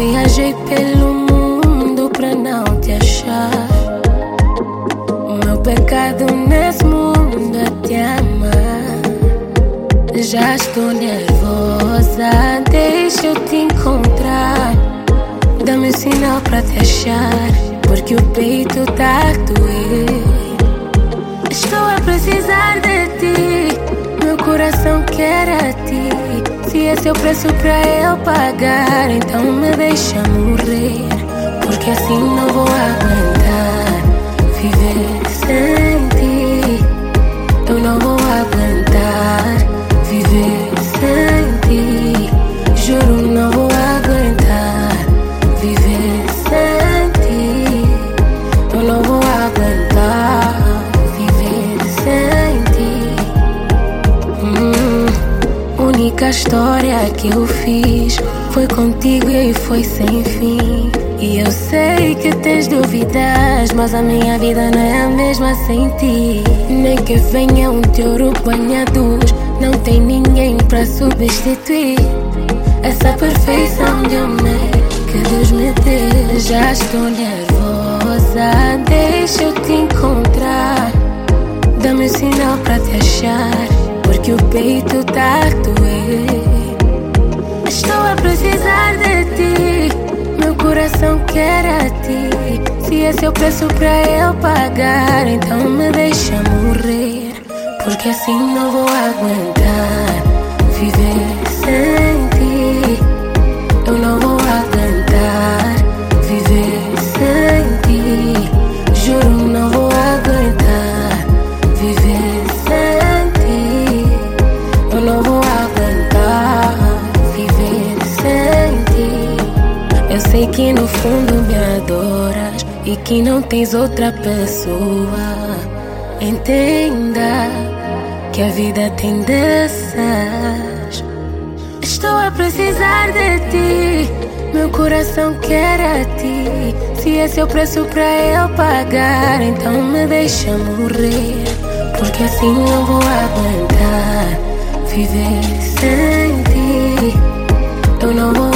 viajei pelo mundo pra não te achar. O meu pecado nesse mundo é te amar. Já estou nervosa, deixa eu te encontrar. Dá-me um sinal pra te achar, porque o peito tá a doer. Estou a precisar de ti, meu coração quer a ti. Se esse é o preço pra eu pagar, então me deixa morrer, porque assim não vou aguentar viver sem ti. Eu não vou aguentar viver sem ti. Juro, não vou aguentar viver sem ti. Eu não vou aguentar viver sem ti. Única história que eu fiz foi contigo e foi sem fim. E eu sei que tens dúvidas, mas a minha vida não é a mesma sem ti. Nem que venha um teuro banhados, não tem ninguém pra substituir essa perfeição de homem que Deus me deu. Já estou nervosa, deixa eu te encontrar. Dá-me um sinal pra te achar, porque o peito tá a doer. Estou a precisar de ti, meu coração quer a ti. Se esse é o preço pra eu pagar, então me deixa morrer, porque assim não vou aguentar viver sem ti. Eu não vou aguentar viver sem ti. Juro, não vou aguentar viver sem ti. Eu não vou aguentar viver sem ti. Eu sei que no fundo me adoras e que não tens outra pessoa. Entenda que a vida tem dessas. Estou a precisar de ti, meu coração quer a ti. Se esse é o preço pra eu pagar, então me deixa morrer, porque assim não vou aguentar viver sem ti. Eu não vou